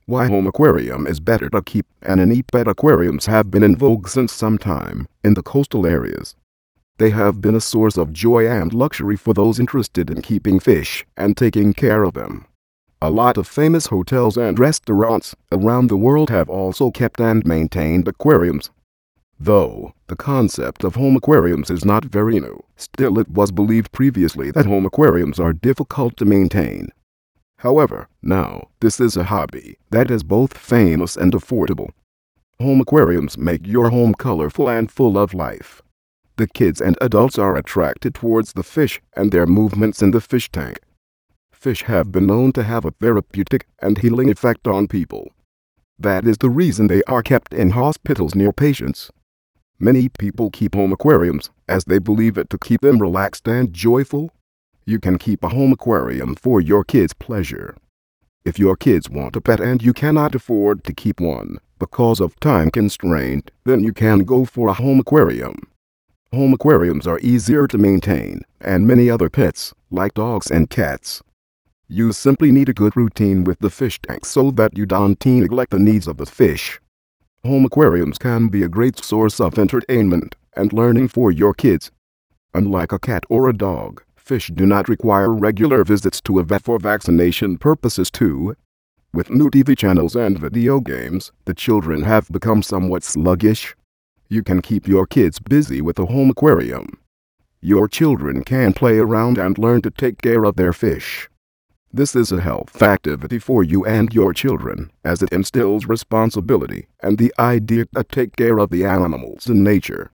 Why home aquarium is better to keep. Any pet aquariums have been in vogue since some time in the coastal areas. They have been a source of joy and luxury for those interested in keeping fish and taking care of them. A lot of famous hotels and restaurants around the world have also kept and maintained aquariums. Though the concept of home aquariums is not very new, still it was believed previously that home aquariums are difficult to maintain. However, now this is a hobby that is both famous and affordable. Home aquariums make your home colorful and full of life. The kids and adults are attracted towards the fish and their movements in the fish tank. Fish have been known to have a therapeutic and healing effect on people. That is the reason they are kept in hospitals near patients. Many people keep home aquariums as they believe it to keep them relaxed and joyful. You can keep a home aquarium for your kids' pleasure. If your kids want a pet and you cannot afford to keep one because of time constraint, then you can go for a home aquarium. Home aquariums are easier to maintain and many other pets, like dogs and cats. You simply need a good routine with the fish tank so that you don't neglect the needs of the fish. Home aquariums can be a great source of entertainment and learning for your kids. Unlike a cat or a dog, fish do not require regular visits to a vet for vaccination purposes too. With new TV channels and video games, the children have become somewhat sluggish. You can keep your kids busy with a home aquarium. Your children can play around and learn to take care of their fish. This is a health activity for you and your children, as it instills responsibility and the idea to take care of the animals in nature.